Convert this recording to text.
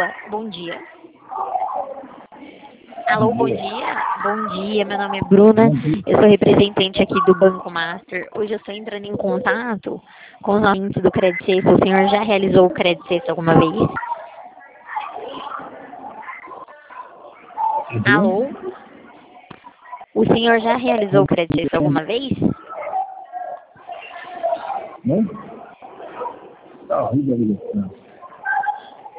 bom dia. Alô, bom dia. Bom dia, meu nome é Bruna, eu sou representante aqui do Banco Master. Hoje eu estou entrando em contato com os ouvintes do Credit Safe. O senhor já realizou o Credit Safe alguma vez? Alô? O senhor já realizou o Credit Safe alguma vez? Não? Tá horrível a ligação.